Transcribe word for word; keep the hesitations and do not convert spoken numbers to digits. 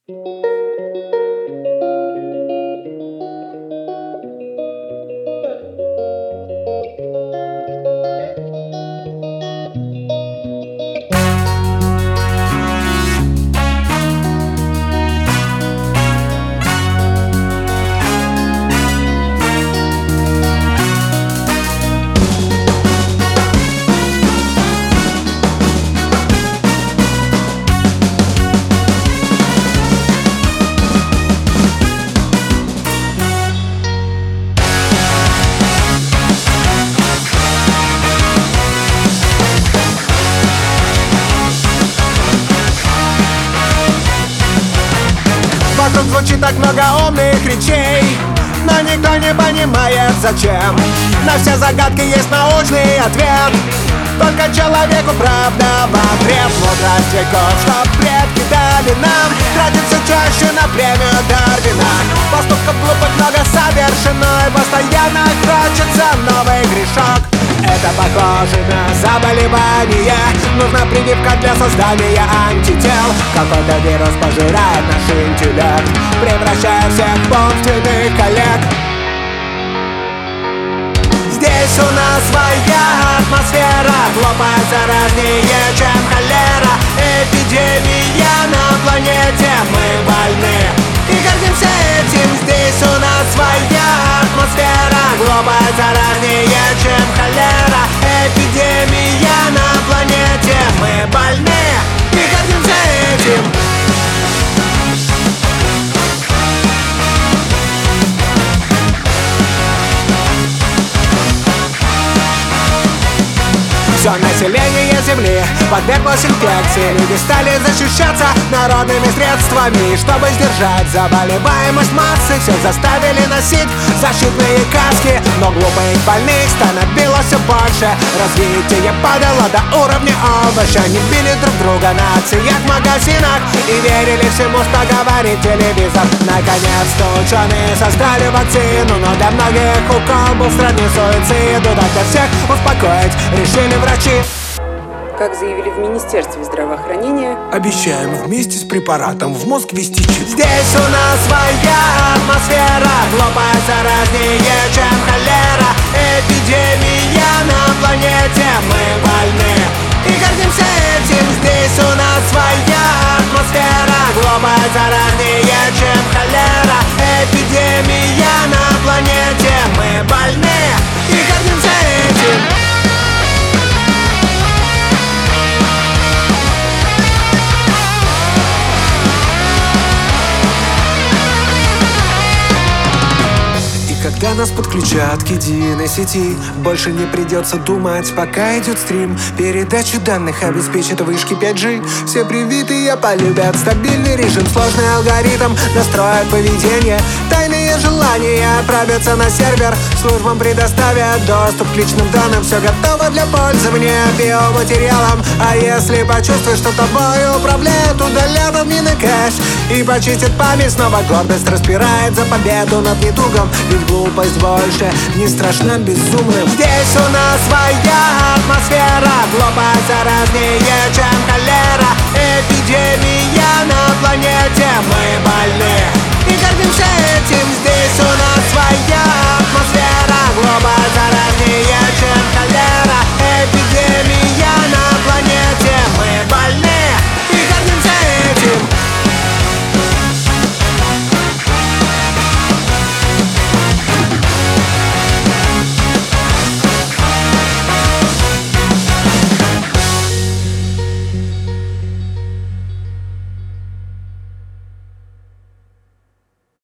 Вокруг звучит так много умных речей, но никто не понимает зачем. На все загадки есть научный ответ, только человеку правда в ответ. Мудрость веков, что предки дали нам, тратим все чаще на премию Дарвина. Поступков глупых много совершено, и постоянно крачится новый грешок. Это похоже на заболевание, нужна прививка для создания антител. Какой-то вирус пожирает наш интеллект, превращая всех в умственных коллег. Здесь у нас своя атмосфера, глупая заразнее, чем холера. Эпидемия на планете, мы больны и гордимся этим. Здесь у нас своя атмосфера, глупая заразнее, чем холера. Эпидемия на планете, мы больны и гордимся этим. Все население Земли подверглось инфекции. Люди стали защищаться народными средствами, чтобы сдержать заболеваемость массы. Всех заставили носить защитные каски, но глупых больных становилось все больше. Развитие падало до уровня овоща. Они били друг друга на акциях в магазинах и верили всему, что говорит телевизор. Наконец-то ученые создали вакцину, но для многих укол был сродни суициду. Дабы всех успокоить, решили врачи. Как заявили в Министерстве здравоохранения, обещаем вместе с препаратом в мозг ввести чип. Здесь у нас своя атмосфера, глупая заразнее, чем холера. Эпидемия на планете, мы больны и гордимся этим. Здесь у нас своя атмосфера, глупая заразнее, чем холера. Эпидемия на планете, мы больны и гордимся этим. Когда нас подключат к единой сети, больше не придется думать, пока идет стрим. Передачу данных обеспечит вышки пять джи. Все привитые полюбят стабильный режим. Сложный алгоритм настроит поведение. Тайные желания отправятся на сервер. Службам предоставят доступ к личным данным. Все готово для пользования биоматериалом. А если почувствуешь, что тобой управляют, удалят админы кэш и почистят память. Снова гордость распирает за победу над недугом. Ведь глупость больше не страшна безумным. Здесь у нас своя атмосфера, глупость заразнее, чем холера. Эпидемия на планете,